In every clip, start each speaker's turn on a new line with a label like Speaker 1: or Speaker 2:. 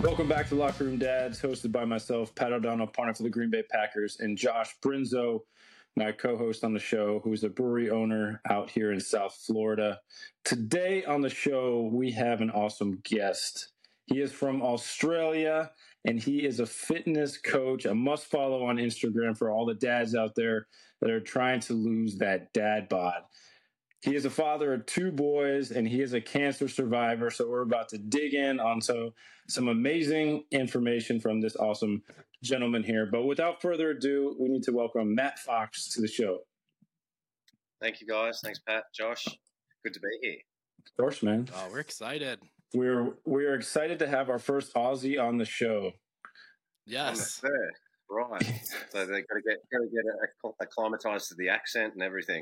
Speaker 1: Welcome back to Locker Room Dads, hosted by myself, Pat O'Donnell, partner for the Green Bay Packers, and Josh Brinzo, my co-host on the show, who's a brewery owner out here in South Florida. Today on the show, we have an awesome guest. He is from Australia, and he is a fitness coach, a must-follow on Instagram for all the dads out there that are trying to lose that dad bod. He is a father of 2 boys, and he is a cancer survivor, so we're about to dig in onto some amazing information from this awesome gentleman here. But without further ado, we need to welcome Matt Fox to the show.
Speaker 2: Thank you, guys. Thanks, Pat, Josh. Good to be here.
Speaker 1: Of course, man.
Speaker 3: Oh, we're excited.
Speaker 1: We're excited to have our first Aussie on the show.
Speaker 3: Yes.
Speaker 2: Right. So they've got to get acclimatized to the accent and everything.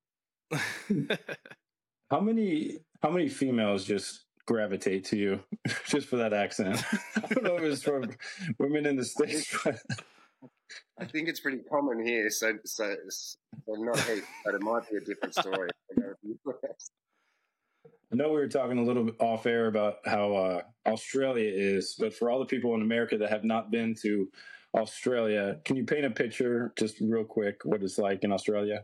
Speaker 1: How many females just gravitate to you just for that accent? I don't know if it's from women in the States, but
Speaker 2: I think it's pretty common here. So not heaps, but it might be a different story.
Speaker 1: I know we were talking a little bit off air about how Australia is, but for all the people in America that have not been to Australia, can you paint a picture just real quick what it's like in Australia?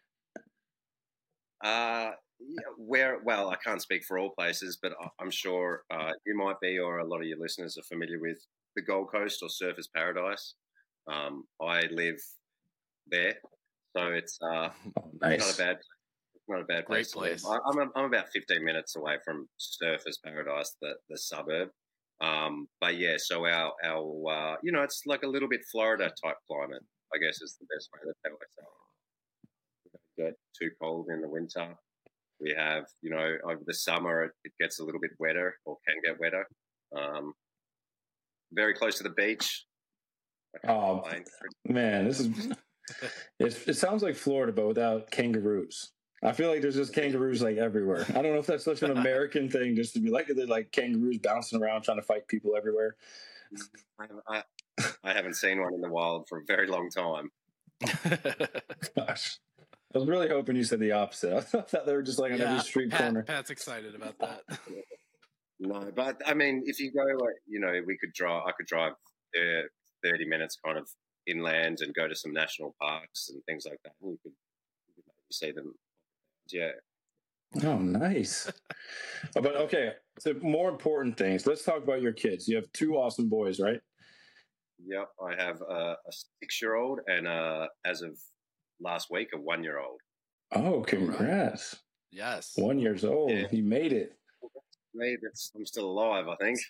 Speaker 2: Well, I can't speak for all places, but I'm sure you might be, or a lot of your listeners are familiar with the Gold Coast or Surfers Paradise. I live there, so it's
Speaker 1: nice.
Speaker 2: not a bad place.
Speaker 3: Great place.
Speaker 2: I'm about 15 minutes away from Surfers Paradise, the suburb. But yeah, so our it's like a little bit Florida type climate, I guess is the best way to tell it. Get too cold in the winter. We have, over the summer it gets a little bit wetter, or can get wetter. Very close to the beach.
Speaker 1: Oh man, this is it sounds like Florida but without kangaroos. I feel like there's just kangaroos like everywhere. I don't know if that's such an American thing, just to be like they're like kangaroos bouncing around trying to fight people everywhere.
Speaker 2: I haven't seen one in the wild for a very long time.
Speaker 1: Gosh. I was really hoping you said the opposite. I thought they were just like on every street corner.
Speaker 3: Pat's excited about that.
Speaker 2: No, but I mean, if you go, I could drive 30 minutes kind of inland and go to some national parks and things like that. You could maybe see them. Yeah.
Speaker 1: Oh, nice. But okay, so more important things. Let's talk about your kids. You have 2 awesome boys, right?
Speaker 2: Yep. I have a 6-year-old and as of last week, a 1-year-old.
Speaker 1: Oh, congrats.
Speaker 3: Yes.
Speaker 1: 1 year old.
Speaker 2: Yeah.
Speaker 1: He made it.
Speaker 2: I'm still alive, I think.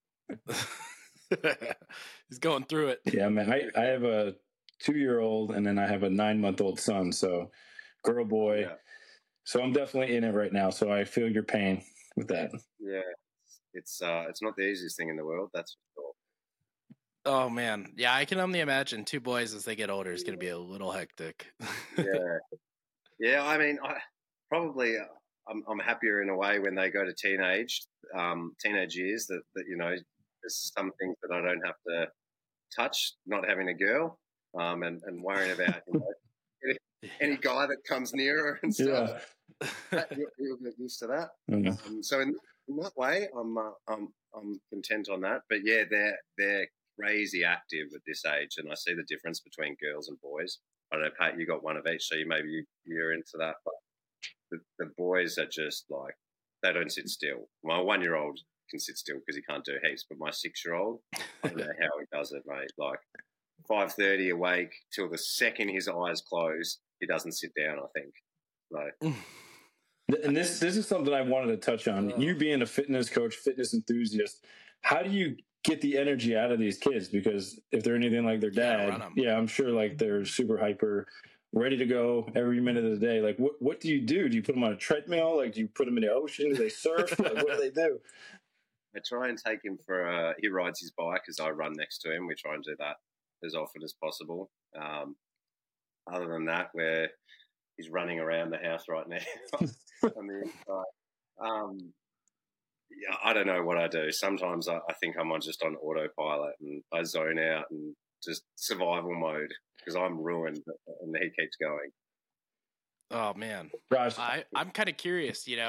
Speaker 2: But
Speaker 3: he's going through it.
Speaker 1: Yeah, man. I have a 2-year-old and then I have a 9-month-old son. So girl, boy. Yeah. So I'm definitely in it right now. So I feel your pain with that.
Speaker 2: Yeah. It's not the easiest thing in the world. That's for sure.
Speaker 3: Oh man, yeah, I can only imagine 2 boys as they get older is going to be a little hectic.
Speaker 2: Yeah. I mean, I'm happier in a way when they go to teenage years. That there's some things that I don't have to touch. Not having a girl, and worrying about any guy that comes near her and stuff. Yeah. You'll get used to that.
Speaker 1: Mm-hmm.
Speaker 2: So in that way, I'm content on that. But yeah, they're crazy active at this age, and I see the difference between girls and boys. I don't know, Pat, you got one of each, so you're into that. But the boys are just like, they don't sit still. My 1-year-old can sit still because he can't do heaps, but my 6-year-old, I don't know how he does it, mate. Like 5:30 awake till the second his eyes close, he doesn't sit down, I think. So.
Speaker 1: And this is something I wanted to touch on. You being a fitness coach, fitness enthusiast, how do you get the energy out of these kids? Because if they're anything like their dad, I'm sure like they're super hyper, ready to go every minute of the day. Like what do you do? Do you put them on a treadmill? Like do you put them in the ocean? Do they surf? Like what do they do?
Speaker 2: I try and take him for he rides his bike as I run next to him. We try and do that as often as possible. Other than that, where he's running around the house right now on the inside. Yeah, I don't know what I do. Sometimes I think I'm just on autopilot and I zone out and just survival mode because I'm ruined and he keeps going.
Speaker 3: Oh man,
Speaker 1: Gosh.
Speaker 3: I'm kind of curious.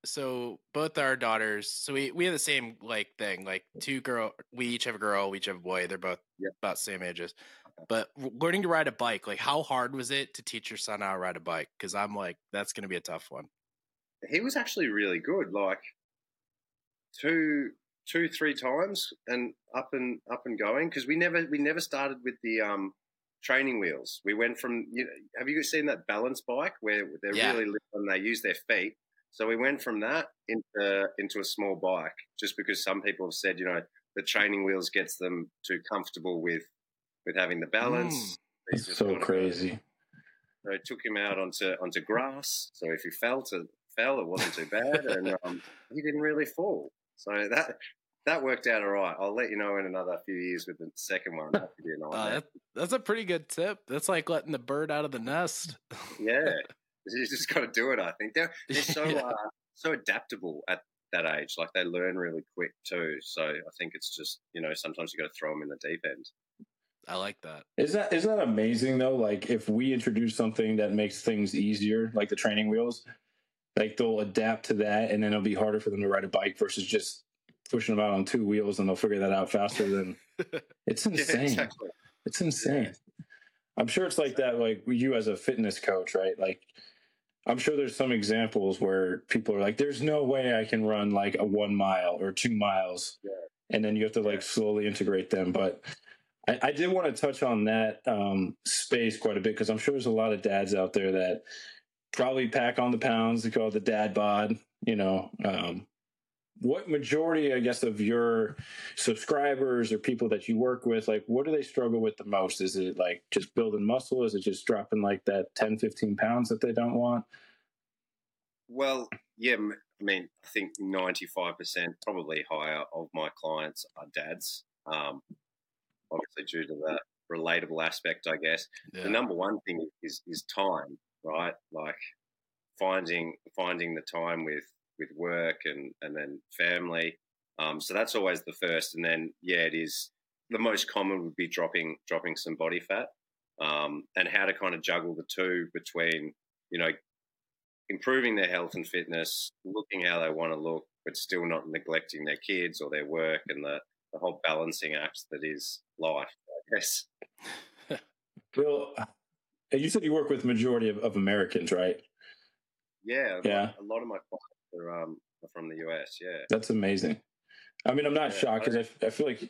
Speaker 3: so both our daughters, so we have the same like thing, like we each have a girl, we each have a boy. They're both about the same ages. But learning to ride a bike, like how hard was it to teach your son how to ride a bike? Because I'm like, that's going to be a tough one.
Speaker 2: He was actually really good, like two, 3 times and up and going. Because we never started with the training wheels. We went from, have you seen that balance bike where they're really little and they use their feet? So we went from that into a small bike, just because some people have said, the training wheels gets them too comfortable with having the balance.
Speaker 1: It's so crazy.
Speaker 2: So I took him out onto grass. So if he fell, it wasn't too bad, and he didn't really fall. So that worked out all right. I'll let you know in another few years with the second one.
Speaker 3: That's a pretty good tip. That's like letting the bird out of the nest.
Speaker 2: Yeah, you just got to do it. I think they're so adaptable at that age. Like they learn really quick too. So I think it's just sometimes you got to throw them in the deep end.
Speaker 3: I like that.
Speaker 1: Is that amazing though? Like if we introduce something that makes things easier, like the training wheels, like they'll adapt to that, and then it'll be harder for them to ride a bike versus just pushing them out on 2 wheels, and they'll figure that out faster than. It's insane. Yeah, exactly. It's insane. Yeah. I'm sure it's like that. Like you as a fitness coach, right? Like I'm sure there's some examples where people are like, "There's no way I can run like a 1 mile or 2 miles," and then you have to like slowly integrate them, but. I did want to touch on that space quite a bit because I'm sure there's a lot of dads out there that probably pack on the pounds. They call it the dad bod. What majority, I guess, of your subscribers or people that you work with, like, what do they struggle with the most? Is it like just building muscle? Is it just dropping like that 10, 15 pounds that they don't want?
Speaker 2: Well, yeah, I mean, I think 95%, probably higher, of my clients are dads. Obviously due to the relatable aspect, I guess. Yeah. The number one thing is time, right? Like finding the time with work and then family. So that's always the first. And then, it is the most common would be dropping some body fat, and how to kind of juggle the two between, improving their health and fitness, looking how they want to look, but still not neglecting their kids or their work and the whole balancing act that is life, I guess.
Speaker 1: Bill, you said you work with majority of Americans, right?
Speaker 2: Yeah. A lot of my clients are from the US, yeah.
Speaker 1: That's amazing. I mean, I'm not shocked because I feel like...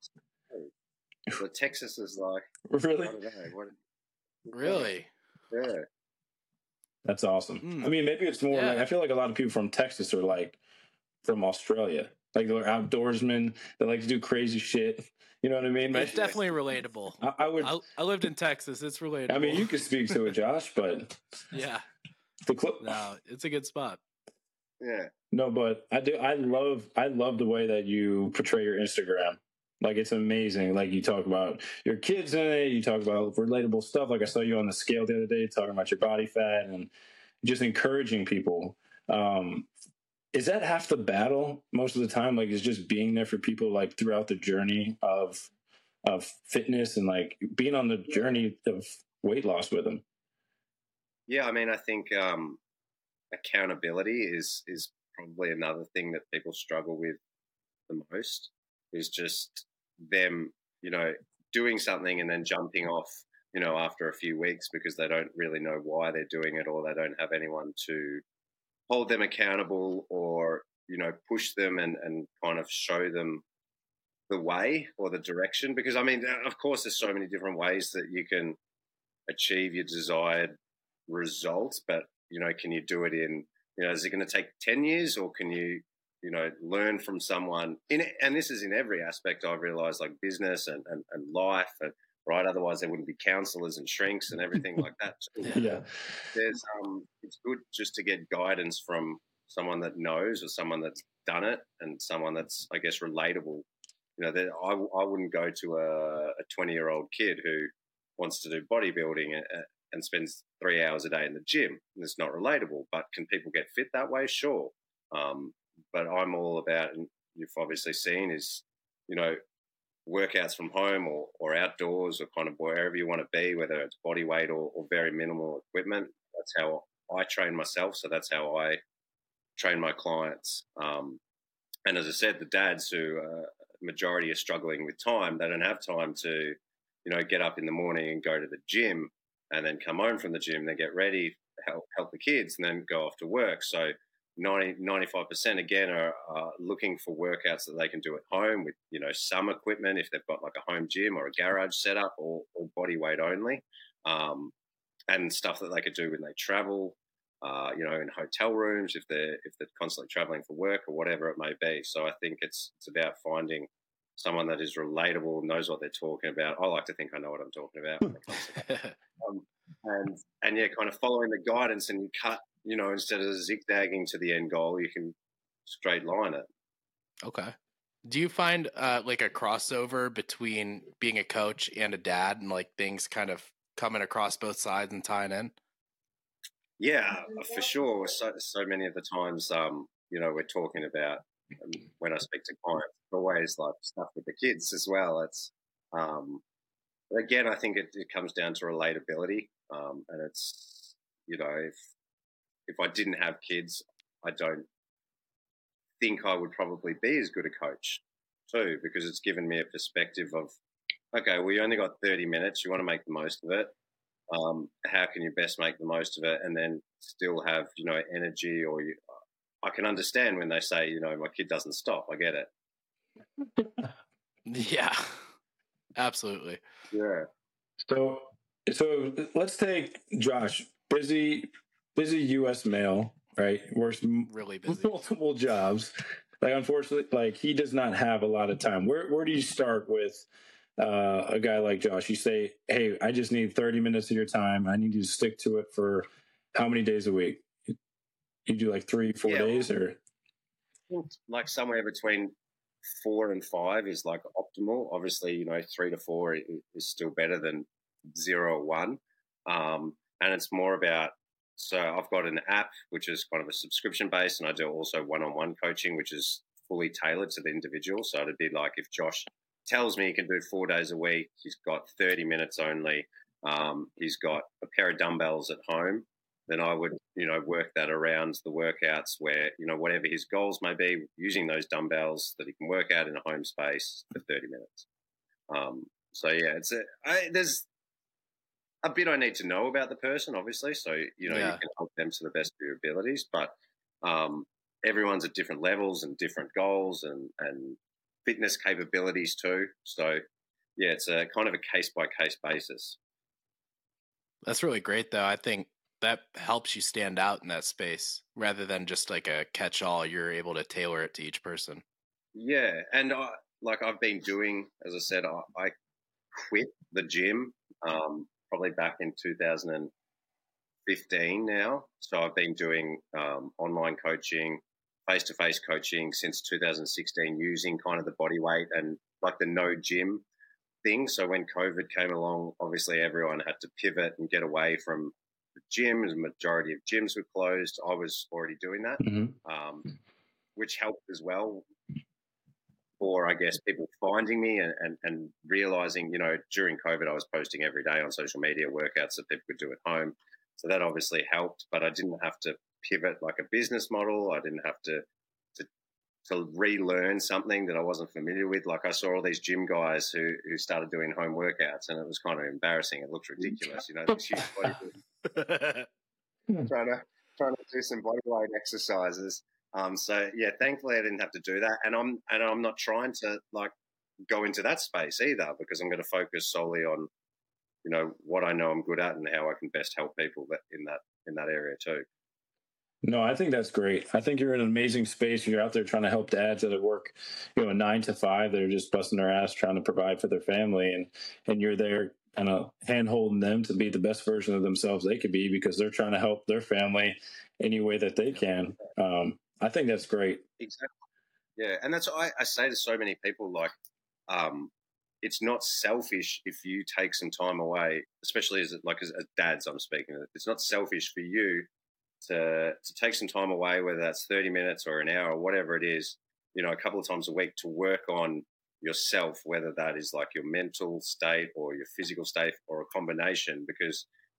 Speaker 2: Texas is like...
Speaker 1: Really?
Speaker 2: I don't know.
Speaker 3: Really?
Speaker 2: Yeah.
Speaker 1: That's awesome. I mean, maybe it's more like... I feel like a lot of people from Texas are like from Australia. Like they're outdoorsmen. They like to do crazy shit. You know what I mean?
Speaker 3: It's definitely relatable. I lived in Texas. It's relatable.
Speaker 1: I mean, you could speak to it, Josh, but
Speaker 3: yeah, no, it's a good spot.
Speaker 2: Yeah.
Speaker 1: No, but I do. I love the way that you portray your Instagram. Like it's amazing. Like you talk about your kids in it. You talk about relatable stuff. Like I saw you on the scale the other day talking about your body fat and just encouraging people. Is that half the battle most of the time? Like, is just being there for people like throughout the journey of fitness and like being on the journey of weight loss with them?
Speaker 2: Yeah, I mean, I think accountability is probably another thing that people struggle with the most. Is just them, doing something and then jumping off, after a few weeks because they don't really know why they're doing it or they don't have anyone to hold them accountable or, push them and kind of show them the way or the direction. Because, I mean, of course, there's so many different ways that you can achieve your desired results, but, can you do it in, is it going to take 10 years or can you, learn from someone and this is in every aspect I've realized, like business and life, and, right? Otherwise there wouldn't be counselors and shrinks and everything like that too.
Speaker 1: Yeah.
Speaker 2: There's it's good just to get guidance from someone that knows or someone that's done it and someone that's, I guess, relatable. That I wouldn't go to a 20-year-old kid who wants to do bodybuilding and spends 3 hours a day in the gym. It's not relatable, but can people get fit that way? Sure. But I'm all about, and you've obviously seen, is, workouts from home or outdoors or kind of wherever you want to be, whether it's body weight or very minimal equipment. That's how I train myself. So that's how I train my clients. And as I said, the dads who majority are struggling with time, they don't have time to, get up in the morning and go to the gym and then come home from the gym, then get ready, help the kids, and then go off to work. So 95% again are looking for workouts that they can do at home with, some equipment if they've got like a home gym or a garage setup, or body weight only, and stuff that they could do when they travel, in hotel rooms if they're constantly traveling for work or whatever it may be. So I think it's about finding someone that is relatable, knows what they're talking about. I like to think I know what I'm talking about. And kind of following the guidance, and you cut, instead of zigzagging to the end goal, you can straight line it.
Speaker 3: Okay. Do you find like a crossover between being a coach and a dad, and like things kind of coming across both sides and tying in?
Speaker 2: Yeah, for sure. So many of the times, we're talking about, when I speak to clients, always like stuff with the kids as well. It's again, I think it comes down to relatability, and it's, if I didn't have kids, I don't think I would probably be as good a coach too, because it's given me a perspective of, okay, well, you only got 30 minutes, you want to make the most of it. How can you best make the most of it and then still have, energy, or I can understand when they say, my kid doesn't stop. I get it.
Speaker 3: Yeah, absolutely.
Speaker 2: Yeah.
Speaker 1: So let's take Josh, busy U.S. male, right? Works
Speaker 3: really busy,
Speaker 1: multiple jobs. Like, unfortunately, like, he does not have a lot of time. Where do you start with a guy like Josh? You say, hey, I just need 30 minutes of your time. I need you to stick to it for how many days a week? You do like 3-4 days, or
Speaker 2: like somewhere between 4 and 5 is like optimal. Obviously, 3 to 4 is still better than 0 or 1. And it's more about, so I've got an app which is kind of a subscription based, and I do also one-on-one coaching, which is fully tailored to the individual. So it'd be like if Josh tells me he can do 4 days a week, he's got 30 minutes only, he's got a pair of dumbbells at home, then I would, work that around the workouts where, whatever his goals may be, using those dumbbells that he can work out in a home space for 30 minutes. So, yeah, there's a bit I need to know about the person, obviously. So, you can help them to the best of your abilities. But everyone's at different levels and different goals and fitness capabilities too. So, yeah, it's a kind of a case-by-case basis.
Speaker 3: That's really great, though. I think that helps you stand out in that space rather than just like a catch-all. You're able to tailor it to each person.
Speaker 2: Yeah, and I've been doing, as I said, I quit the gym probably back in 2015 now. So I've been doing online coaching, face-to-face coaching since 2016, using kind of the body weight and like the no gym thing. So when COVID came along, obviously everyone had to pivot and get away from the gyms. The majority of gyms were closed. I was already doing that, which helped as well for, I guess, people finding me and realizing, during COVID, I was posting every day on social media workouts that people could do at home. So that obviously helped, but I didn't have to pivot like a business model. I didn't have to relearn something that I wasn't familiar with. Like, I saw all these gym guys who started doing home workouts, and it was kind of embarrassing. It looked ridiculous, this huge body trying to do some body weight exercises. So yeah, thankfully I didn't have to do that, and I'm not trying to like go into that space either, because I'm going to focus solely on what I know I'm good at and how I can best help people in that area too.
Speaker 1: No, I think that's great. I think you're in an amazing space. You're out there trying to help dads that work, 9 to 5. They're just busting their ass trying to provide for their family, and you're there kind of hand holding them to be the best version of themselves they could be, because they're trying to help their family any way that they can. I think that's great.
Speaker 2: Exactly. Yeah, and that's what I say to so many people. Like, it's not selfish if you take some time away, especially as dads. I'm speaking. It's not selfish for you to take some time away, whether that's 30 minutes or an hour or whatever it is, a couple of times a week, to work on yourself, whether that is like your mental state or your physical state or a combination, because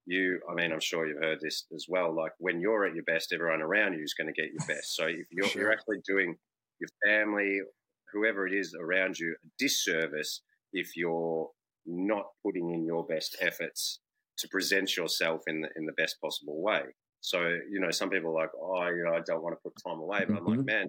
Speaker 2: I'm sure you've heard this as well. Like when you're at your best, everyone around you is going to get your best. So if you're actually doing your family, whoever it is around you, a disservice if you're not putting in your best efforts to present yourself in the best possible way. So, some people are like, I don't want to put time away. But I'm like, man,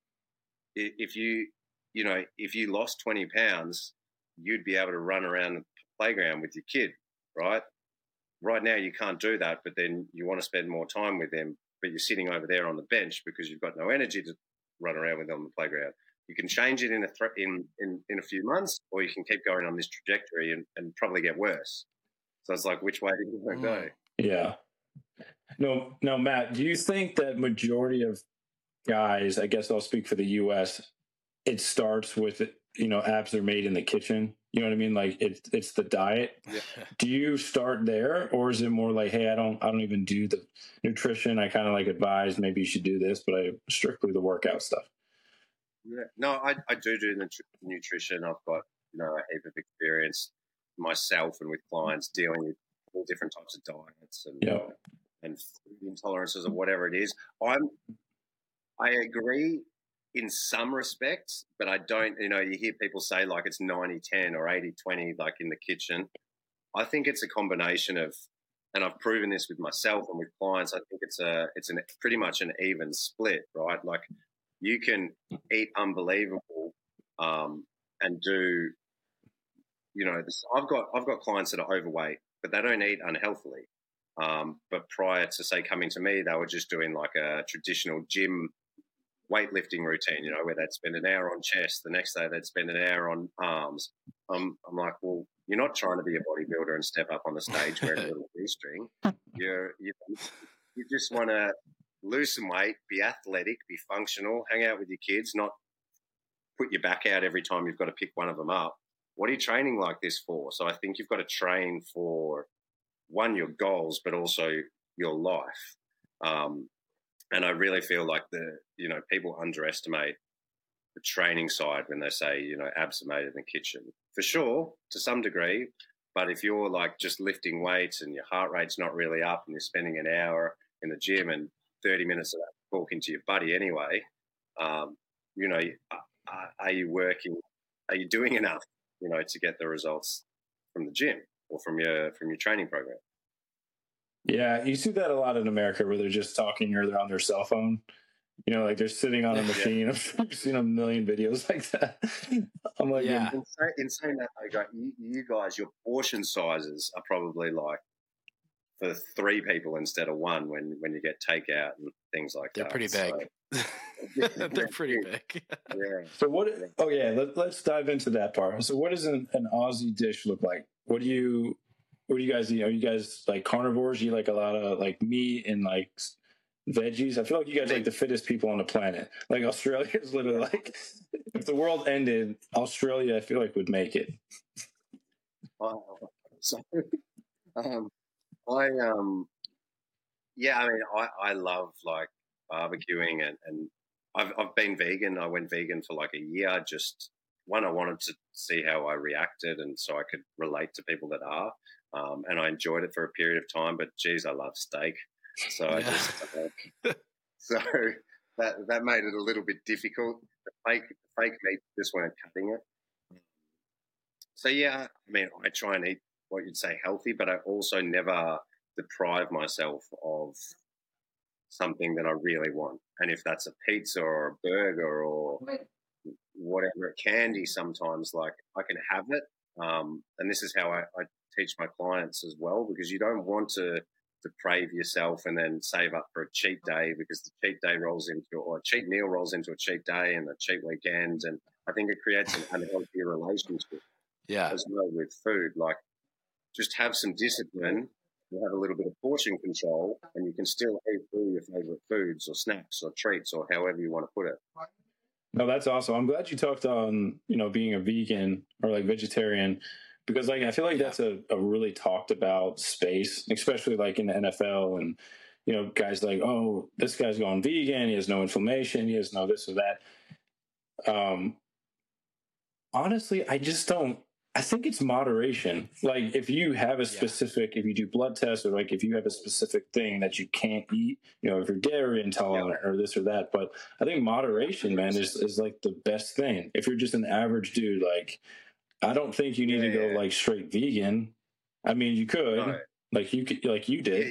Speaker 2: if you lost 20 pounds, you'd be able to run around the playground with your kid, right? Right now you can't do that, but then you want to spend more time with them, but you're sitting over there on the bench because you've got no energy to run around with them on the playground. You can change it in a few months, or you can keep going on this trajectory and probably get worse. So it's like, which way do you want to go?
Speaker 1: Yeah. No, Matt, do you think that majority of guys, I guess I'll speak for the US, it starts with, abs are made in the kitchen? You know what I mean? Like it's the diet.
Speaker 2: Yeah.
Speaker 1: Do you start there, or is it more like, hey, I don't even do the nutrition. I kind of like advise maybe you should do this, but I strictly the workout stuff.
Speaker 2: Yeah. No, I do nutrition. I've got a heap of experience myself and with clients dealing with all different types of diets and food intolerances or whatever it is. I agree in some respects, but I don't, you hear people say like it's 90-10 or 80-20, like in the kitchen. I think it's a combination of, and I've proven this with myself and with clients, I think it's pretty much an even split, right? Like you can eat unbelievable and do, I've got clients that are overweight, but they don't eat unhealthily. But prior to, say, coming to me, they were just doing like a traditional gym weightlifting routine, where they'd spend an hour on chest. The next day they'd spend an hour on arms. I'm like, well, you're not trying to be a bodybuilder and step up on the stage wearing a little G-string. You just want to lose some weight, be athletic, be functional, hang out with your kids, not put your back out every time you've got to pick one of them up. What are you training like this for? So I think you've got to train for, one, your goals, but also your life. And I really feel like people underestimate the training side when they say, abs are made in the kitchen. For sure, to some degree, but if you're like just lifting weights and your heart rate's not really up and you're spending an hour in the gym and 30 minutes of that talking to your buddy anyway, are you doing enough, to get the results from the gym or from your training program?
Speaker 1: Yeah, you see that a lot in America where they're just talking or they're on their cell phone. Like they're sitting on a machine. I've seen a million videos like that. I'm like,
Speaker 2: yeah. In saying that, you guys, your portion sizes are probably like for 3 people instead of 1 when you get takeout and things like
Speaker 3: that. They're pretty big. So, they're pretty big.
Speaker 2: Yeah.
Speaker 1: So what? Oh yeah, let's dive into that part. So what does an Aussie dish look like? What do you guys eat? Are you guys like carnivores? You like a lot of like meat and like veggies? I feel like you guys are like the fittest people on the planet. Like Australia is literally like, if the world ended, Australia I feel like would make it.
Speaker 2: I love like barbecuing and I've been vegan. I went vegan for like a year. Just one, I wanted to see how I reacted, and so I could relate to people that are. And I enjoyed it for a period of time. But geez, I love steak, so I just so that made it a little bit difficult. The fake meat just weren't cutting it. So yeah, I try and eat what you'd say healthy, but I also never deprive myself of something that I really want. And if that's a pizza or a burger or whatever, candy, sometimes like I can have it. And this is how I teach my clients as well, because you don't want to deprave yourself and then save up for a cheat day, because the cheat day or a cheat meal rolls into a cheat day and a cheat weekend. And I think it creates an unhealthy relationship as well with food. Like, just have some discipline. You have a little bit of portion control, and you can still eat all your favorite foods or snacks or treats or however you want to put it.
Speaker 1: No, that's awesome. I'm glad you talked on, being a vegan or like vegetarian, because like I feel like that's a really talked about space, especially like in the NFL, and guys like, oh, this guy's going vegan, he has no inflammation, he has no this or that. Honestly, I just don't I think it's moderation. Like if you have a specific, if you do blood tests, or like if you have a specific thing that you can't eat, you know, if you're dairy intolerant or this or that. But I think moderation, man, is like the best thing. If you're just an average dude, like I don't think you need to go like straight vegan. I mean, you could, like you could, like you did.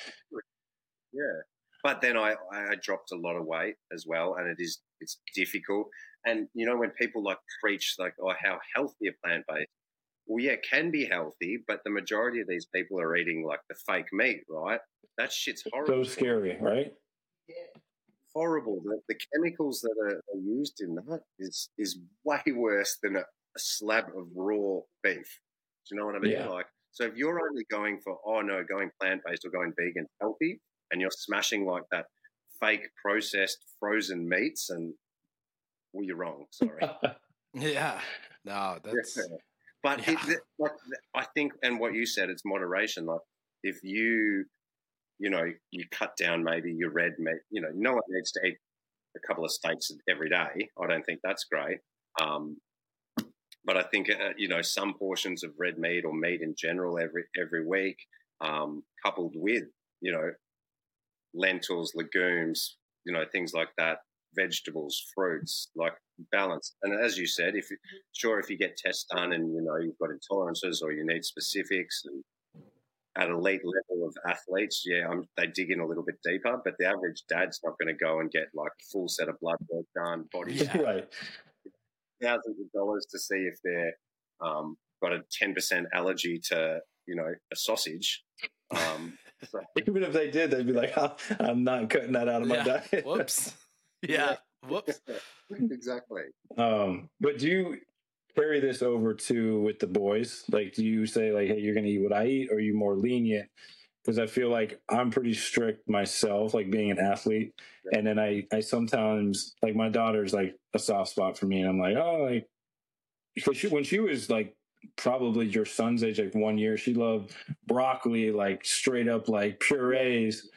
Speaker 2: Yeah. But then I dropped a lot of weight as well, and it's difficult. And you know, when people like preach like, oh, how healthy a plant-based, well, yeah, it can be healthy, but the majority of these people are eating like the fake meat, right? That shit's horrible.
Speaker 1: So scary, right?
Speaker 2: Yeah. Horrible. The chemicals that are used in that is way worse than a slab of raw beef. Do you know what I mean?
Speaker 1: Yeah.
Speaker 2: Like, so if you're only going for, going plant-based or going vegan healthy, and you're smashing like that fake processed frozen meats, and well, you're wrong. Sorry.
Speaker 3: Yeah. No, that's.
Speaker 2: Yeah. But I think, and what you said, it's moderation. Like if you cut down maybe your red meat. You know, no one needs to eat a couple of steaks every day. I don't think that's great. But I think some portions of red meat or meat in general every week, coupled with lentils, legumes, things like that, vegetables, fruits, like balance. And as you said, if you get tests done and you've got intolerances or you need specifics, and at elite level of athletes, they dig in a little bit deeper. But the average dad's not going to go and get like a full set of blood work done, body
Speaker 1: right,
Speaker 2: thousands of dollars to see if they're got a 10% allergy to a sausage.
Speaker 1: So. Even if they did, they'd be like, oh, I'm not cutting that out of my diet.
Speaker 3: Whoops. Yeah. Whoops.
Speaker 2: Exactly.
Speaker 1: But do you carry this over to with the boys? Like, do you say like, hey, you're going to eat what I eat, or are you more lenient? Because I feel like I'm pretty strict myself, like being an athlete. Yeah. And then I sometimes, like my daughter's like a soft spot for me. And I'm like, oh, like, because when she was like, probably your son's age, like 1 year, she loved broccoli, like straight up like purees.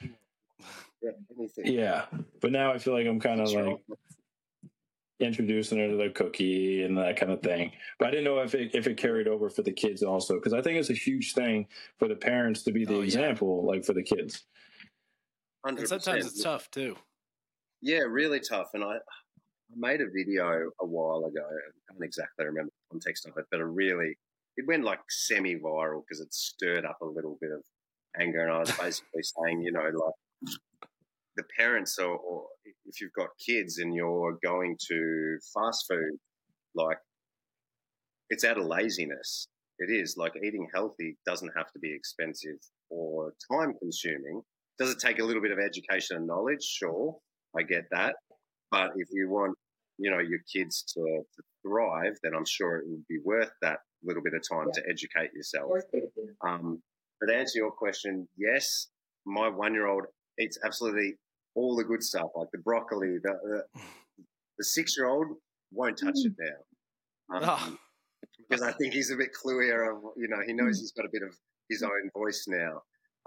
Speaker 1: Yeah, but now I feel like I'm kind of like introducing her to the cookie and that kind of thing. But I didn't know if it carried over for the kids also, because I think it's a huge thing for the parents to be the example, like for the kids.
Speaker 2: 100%.
Speaker 3: And sometimes it's tough too.
Speaker 2: Yeah, really tough. And I made a video a while ago. I don't exactly remember the context of it, but it went like semi-viral because it stirred up a little bit of anger. And I was basically saying, like the parents, or if you've got kids and you're going to fast food, like it's out of laziness. It is. Like eating healthy doesn't have to be expensive or time-consuming. Does it take a little bit of education and knowledge? Sure, I get that. But if you want, your kids to thrive, then I'm sure it would be worth that little bit of time to educate yourself. But to answer your question, yes, my 1-year-old eats absolutely all the good stuff, like the broccoli. The 6-year-old won't touch it now. Because I think he's a bit cluier of, he knows he's got a bit of his own voice now.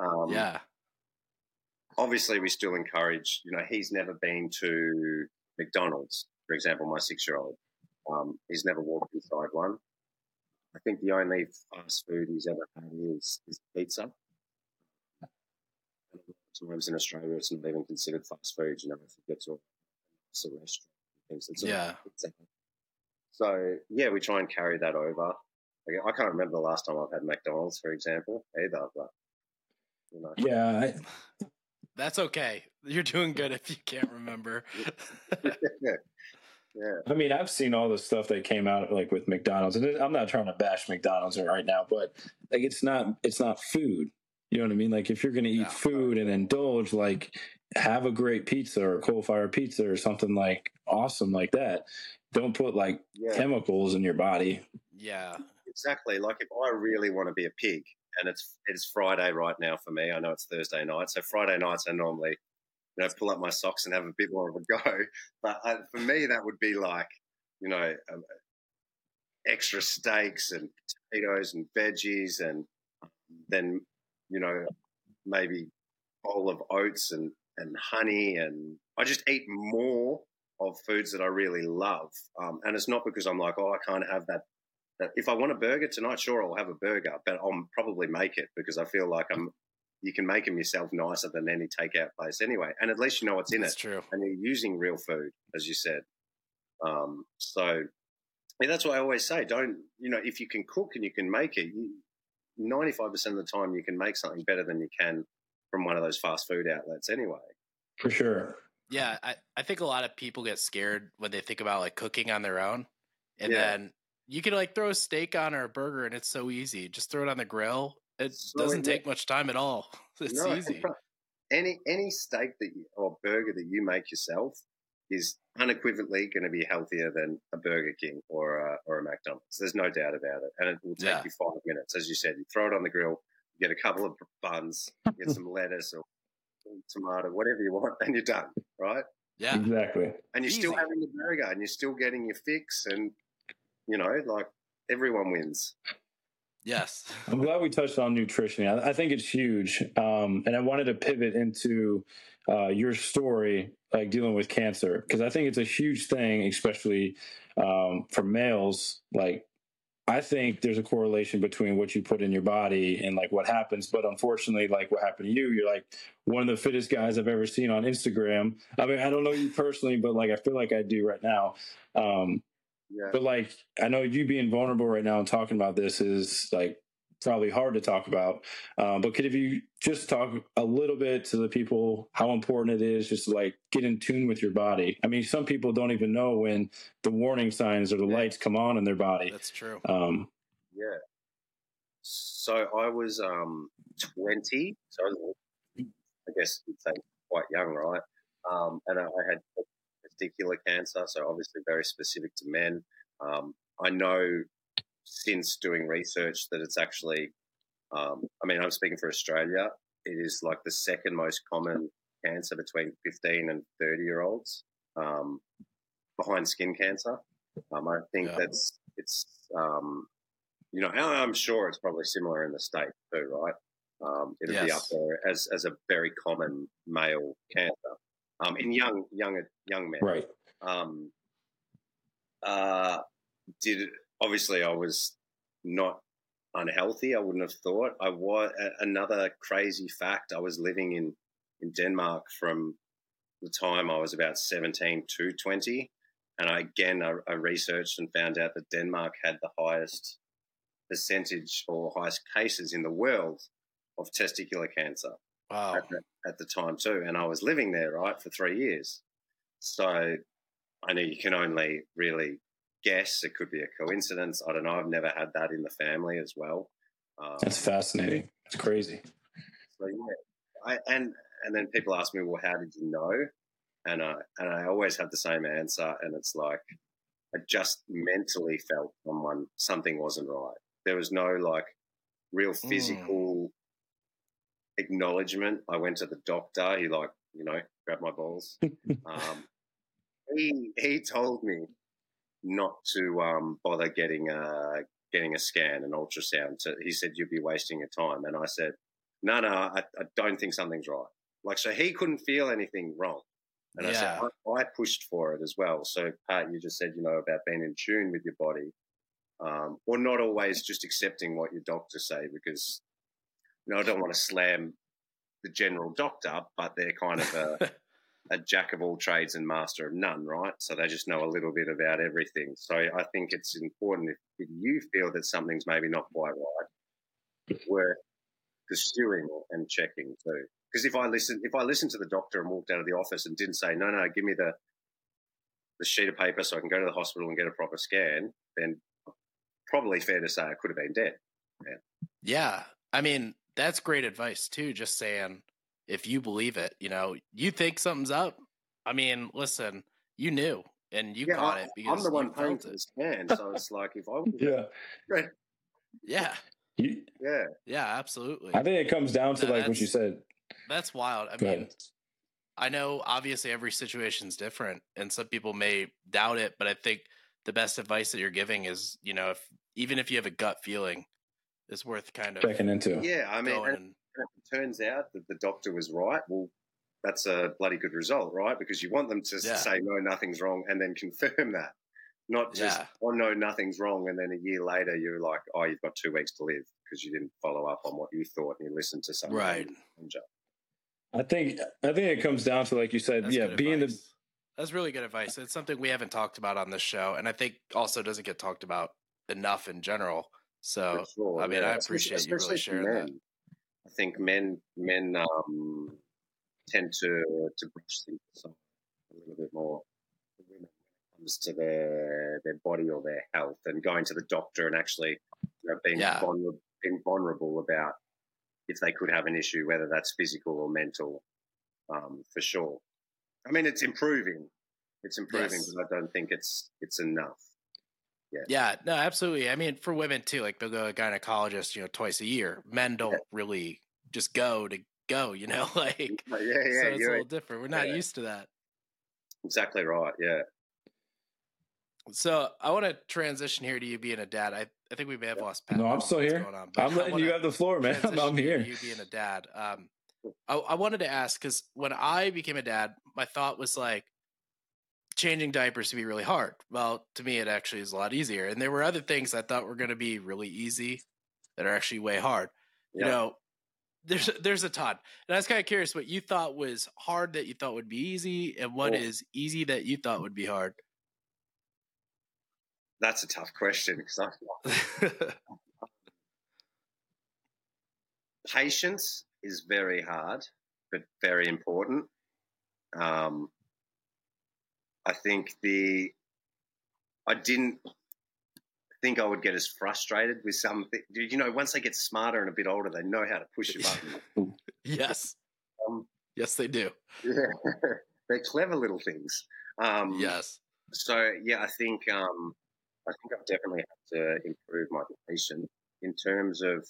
Speaker 2: Obviously, we still encourage, he's never been to McDonald's, for example, my 6-year-old. He's never walked inside one. I think the only fast food he's ever had is pizza. Sometimes in Australia, it's not even considered fast food, if you get to a restaurant. Things So, we try and carry that over. I can't remember the last time I've had McDonald's, for example, either, but,
Speaker 1: Yeah.
Speaker 3: That's okay. You're doing good if you can't remember.
Speaker 2: Yeah.
Speaker 1: I mean, I've seen all the stuff that came out like with McDonald's, and I'm not trying to bash McDonald's right now, but like it's not food. You know what I mean? Like if you're going to eat food and indulge, like have a great pizza or coal-fired pizza or something like awesome like that. Don't put like chemicals in your body.
Speaker 3: Yeah,
Speaker 2: exactly. Like if I really want to be a pig, and it's Friday right now for me. I know it's Thursday night, so Friday nights I normally pull up my socks and have a bit more of a go. But for me, that would be like, extra steaks and potatoes and veggies, and then, maybe a bowl of oats and honey. And I just eat more of foods that I really love. And it's not because I'm like, oh, I can't have that If I want a burger tonight, sure, I'll have a burger, but I'll probably make it because I feel like you can make them yourself nicer than any takeout place anyway. And at least you know what's in
Speaker 3: That's
Speaker 2: it.
Speaker 3: true.
Speaker 2: And you're using real food, as you said. So that's why I always say, if you can cook and you can make it, 95% of the time you can make something better than you can from one of those fast food outlets anyway.
Speaker 1: For sure.
Speaker 3: Yeah, I think a lot of people get scared when they think about like cooking on their own. And then you can like throw a steak on or a burger and it's so easy. Just throw it on the grill. It doesn't take much time at all. It's easy.
Speaker 2: Any steak or burger that you make yourself is unequivocally going to be healthier than a Burger King or a McDonald's. There's no doubt about it. And it will take you 5 minutes. As you said, you throw it on the grill, you get a couple of buns, get some lettuce or tomato, whatever you want, and you're done, right?
Speaker 3: Yeah.
Speaker 1: Exactly.
Speaker 2: And you're still having the burger and you're still getting your fix and, like everyone wins.
Speaker 3: Yes.
Speaker 1: I'm glad we touched on nutrition. I think it's huge. And I wanted to pivot into your story, like dealing with cancer, because I think it's a huge thing, especially for males. Like, I think there's a correlation between what you put in your body and like what happens. But unfortunately, like what happened to you, you're like one of the fittest guys I've ever seen on Instagram. I mean, I don't know you personally, but like I feel like I do right now. But like, I know you being vulnerable right now and talking about this is like probably hard to talk about. But could you just talk a little bit to the people how important it is just to like get in tune with your body? I mean, some people don't even know when the warning signs or the lights come on in their body.
Speaker 3: That's true.
Speaker 2: So I was 20, so I guess you'd say quite young, right? And I had testicular cancer, so obviously very specific to men. I know since doing research that it's actually, I'm speaking for Australia, it is like the second most common cancer between 15 and 30-year-olds, behind skin cancer. I think I'm sure it's probably similar in the States too, right? It'll be up there as a very common male cancer in young men.
Speaker 1: Right.
Speaker 2: Obviously I was not unhealthy. I wouldn't have thought. I was another crazy fact. I was living in Denmark from the time I was about 17 to 20. And I researched and found out that Denmark had the highest percentage or highest cases in the world of testicular cancer.
Speaker 3: Wow.
Speaker 2: At the time too. And I was living there, right, for 3 years. So I know you can only really guess. It could be a coincidence. I don't know. I've never had that in the family as well.
Speaker 1: That's fascinating. It's crazy.
Speaker 2: So yeah, and then people ask me, well, how did you know? And I always have the same answer, and it's like I just mentally felt something wasn't right. There was no like real physical acknowledgement. I went to the doctor. He grabbed my balls. He told me not to bother getting a scan, an ultrasound. So he said, you'd be wasting your time. And I said, no, I don't think something's right. Like, so he couldn't feel anything wrong. And I said, I pushed for it as well. So Pat, you just said, about being in tune with your body, or not always just accepting what your doctors say, because, I don't want to slam the general doctor, but they're kind of a jack of all trades and master of none, right? So they just know a little bit about everything. So I think it's important if you feel that something's maybe not quite right, worth pursuing and checking too. Because if I listened to the doctor and walked out of the office and didn't say, no, give me the sheet of paper so I can go to the hospital and get a proper scan, then probably fair to say I could have been dead.
Speaker 3: Yeah. I mean, that's great advice too. Just saying, if you believe it, you think something's up. I mean, listen, you knew and you caught it because
Speaker 2: I'm the one paying for the scan. So it's like if I was
Speaker 3: Yeah, absolutely.
Speaker 1: I think it comes down to like what you said.
Speaker 3: That's wild. I mean, I know obviously every situation is different and some people may doubt it, but I think the best advice that you're giving is, even if you have a gut feeling, it's worth kind of
Speaker 1: checking into.
Speaker 2: Yeah, I mean, and it turns out that the doctor was right. Well, that's a bloody good result, right? Because you want them to say, no, nothing's wrong, and then confirm that. Not just, oh, no, nothing's wrong. And then a year later, you're like, oh, you've got 2 weeks to live because you didn't follow up on what you thought and you listened to someone.
Speaker 3: Right.
Speaker 1: I think it comes down to, like you said,
Speaker 3: That's that's really good advice. It's something we haven't talked about on this show, and I think also doesn't get talked about enough in general. So, I mean, I appreciate you really sharing that.
Speaker 2: I think men tend to brush things aside a little bit more when it comes to their body or their health, and going to the doctor and actually being vulnerable about if they could have an issue, whether that's physical or mental, for sure. I mean, it's improving. It's improving, but I don't think it's enough.
Speaker 3: Yeah, no, absolutely. I mean, for women too, like they'll go to a gynecologist, twice a year. Men don't really just go, like, so it's a little different. We're not used to that.
Speaker 2: Exactly right. Yeah.
Speaker 3: So I want to transition here to you being a dad. I think we may have lost Pat.
Speaker 1: No, I'm still here. I'm letting you have the floor, man. I'm here.
Speaker 3: You being a dad. I wanted to ask, because when I became a dad, my thought was like, changing diapers to be really hard. Well, to me, it actually is a lot easier. And there were other things I thought were going to be really easy that are actually way hard. There's a ton. And I was kind of curious what you thought was hard that you thought would be easy, and what is easy that you thought would be hard.
Speaker 2: That's a tough question, because patience is very hard, but very important. I think I didn't think I would get as frustrated with something. Once they get smarter and a bit older, they know how to push a button.
Speaker 3: Yes. Yes, they do.
Speaker 2: Yeah. They're clever little things.
Speaker 3: Yes.
Speaker 2: So, I think I've definitely had to improve my patience in terms of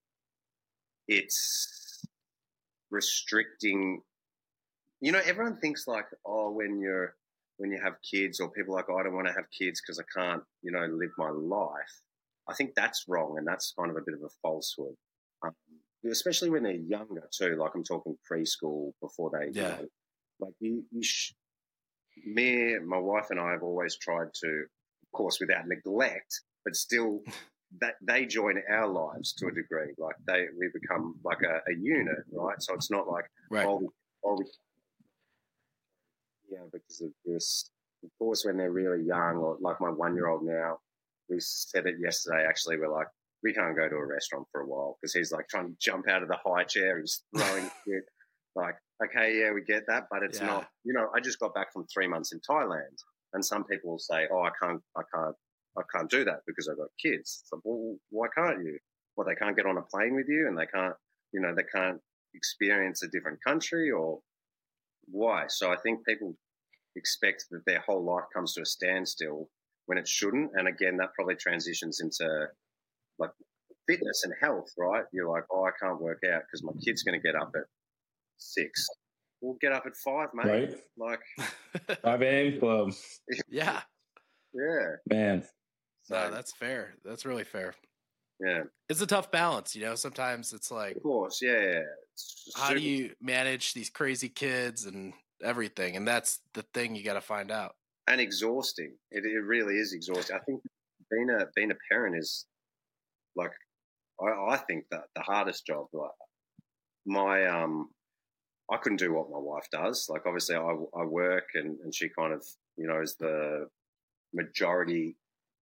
Speaker 2: it's restricting. Everyone thinks like, oh, when you have kids, or people are like, oh, I don't want to have kids because I can't, live my life. I think that's wrong, and that's kind of a bit of a falsehood, especially when they're younger too. Like I'm talking preschool, before they, me, my wife and I have always tried to, of course, without neglect, but still that they join our lives to a degree. Like we become like a unit, right? So it's not like, because of this. Of course, when they're really young, or like my 1-year-old now, we said it yesterday, actually, we're like, we can't go to a restaurant for a while because he's like trying to jump out of the high chair. He's throwing shit. Like, okay, yeah, we get that, but it's not, I just got back from 3 months in Thailand, and some people will say, oh, I can't do that because I've got kids. So, well, why can't you? Well, they can't get on a plane with you, and they can't experience a different country, or why? So I think people expect that their whole life comes to a standstill when it shouldn't. And again, that probably transitions into like fitness and health, right? You're like, oh, I can't work out because my kid's going to get up at 6. We'll get up at 5, mate.
Speaker 1: Right.
Speaker 2: Like
Speaker 1: 5 a.m. club.
Speaker 3: Yeah.
Speaker 2: Yeah.
Speaker 1: Man.
Speaker 3: No, that's fair. That's really fair.
Speaker 2: Yeah.
Speaker 3: It's a tough balance, sometimes it's like,
Speaker 2: of course. Yeah.
Speaker 3: How do you manage these crazy kids and everything? And that's the thing you got to find out.
Speaker 2: And exhausting. It really is exhausting. I think being a parent is like, I think that the hardest job. Like I couldn't do what my wife does. Like obviously I work, and she kind of, is the majority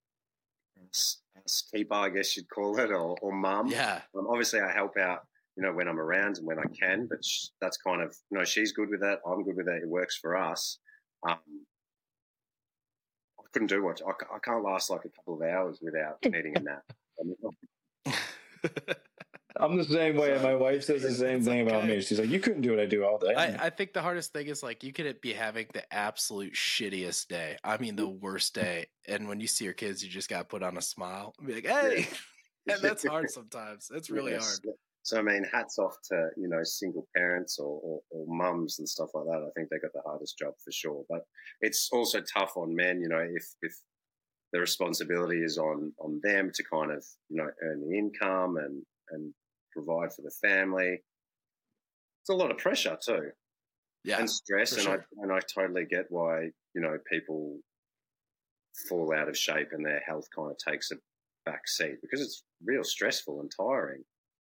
Speaker 2: keeper, I guess you'd call it, or mum.
Speaker 3: Yeah.
Speaker 2: Obviously I help out, when I'm around and when I can, but that's kind of, she's good with that. I'm good with that. It works for us. I couldn't do much. I can't last like a couple of hours without needing a nap.
Speaker 1: I'm the same way. My wife says the same thing about me. She's like, you couldn't do what I do all day.
Speaker 3: I think the hardest thing is like you could be having the absolute shittiest day. I mean, the worst day. And when you see your kids, you just got to put on a smile and be like, hey. Yeah. And that's hard sometimes. It's really hard.
Speaker 2: So, I mean, hats off to, single parents or mums and stuff like that. I think they got the hardest job for sure. But it's also tough on men, if the responsibility is on them to kind of, earn the income and provide for the family. It's a lot of pressure too.
Speaker 3: Yeah.
Speaker 2: And stress. And
Speaker 3: sure.
Speaker 2: I totally get why, people fall out of shape and their health kind of takes a back seat, because it's real stressful and tiring.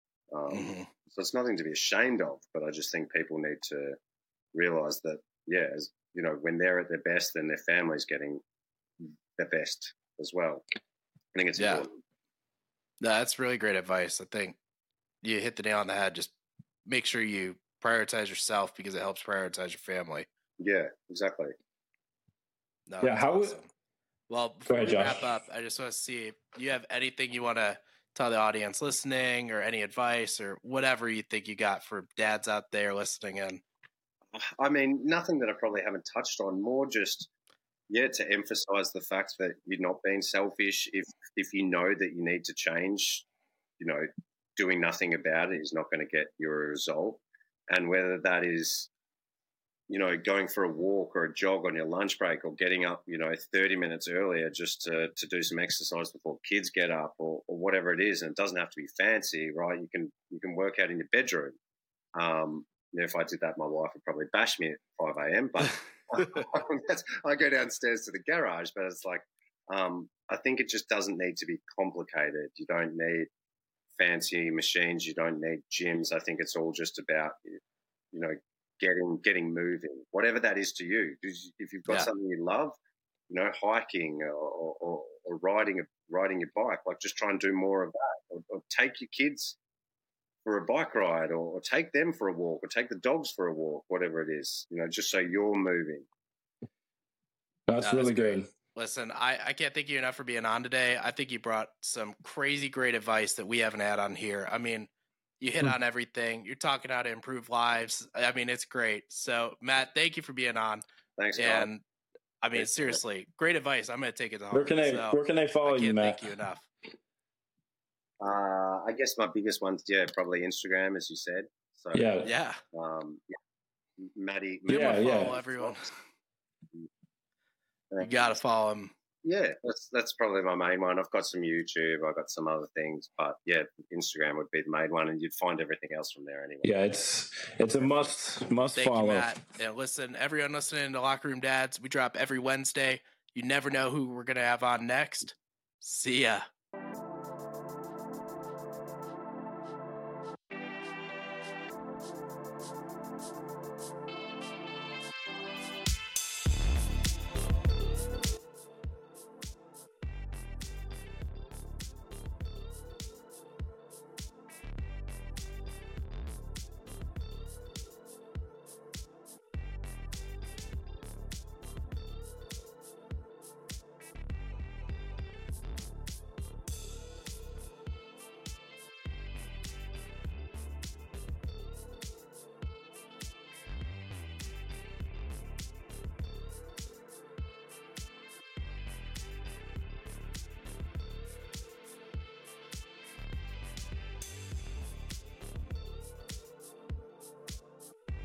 Speaker 2: So it's nothing to be ashamed of, but I just think people need to realise that, as, when they're at their best, then their family's getting the best as well. I think it's important.
Speaker 3: No, that's really great advice. I think you hit the nail on the head. Just make sure you prioritize yourself, because it helps prioritize your family.
Speaker 2: Yeah, exactly.
Speaker 3: No,
Speaker 1: yeah, how
Speaker 3: awesome. Well, before we wrap up, I just want to see if you have anything you want to tell the audience listening, or any advice or whatever you think you got for dads out there listening in.
Speaker 2: I mean, nothing that I probably haven't touched on, more just, to emphasize the fact that you're not being selfish. If you know that you need to change, doing nothing about it is not going to get you a result. And whether that is, going for a walk or a jog on your lunch break, or getting up, 30 minutes earlier just to do some exercise before kids get up, or whatever it is. And it doesn't have to be fancy, right? You can work out in your bedroom. If I did that, my wife would probably bash me at 5 a.m. But I go downstairs to the garage. But it's like, I think it just doesn't need to be complicated. You don't need fancy machines. You don't need gyms. I think it's all just about, getting moving, whatever that is to you. If you've got something you love, hiking or riding your bike, like, just try and do more of that, or take your kids for a bike ride, or take them for a walk, or take the dogs for a walk, whatever it is, just so you're moving.
Speaker 1: That's really good.
Speaker 3: Listen, I can't thank you enough for being on today. I think you brought some crazy great advice that we haven't had on here. I mean, you hit on everything. You're talking how to improve lives. I mean, it's great. So, Matt, thank you for being on.
Speaker 2: Thanks, God.
Speaker 3: And I mean, seriously, great advice. I'm going to take it to heart.
Speaker 1: Where can they follow you, Matt?
Speaker 3: Thank you enough.
Speaker 2: I guess my biggest one's probably Instagram, as you said. So
Speaker 3: yeah.
Speaker 2: Matty.
Speaker 3: Follow everyone. You gotta follow him.
Speaker 2: Yeah, that's probably my main one. I've got some YouTube, I've got some other things, but Instagram would be the main one, and you'd find everything else from there anyway.
Speaker 1: Yeah, it's a must
Speaker 3: Thank
Speaker 1: follow.
Speaker 3: You, Matt. And listen, everyone listening to Locker Room Dads, we drop every Wednesday. You never know who we're gonna have on next. See ya.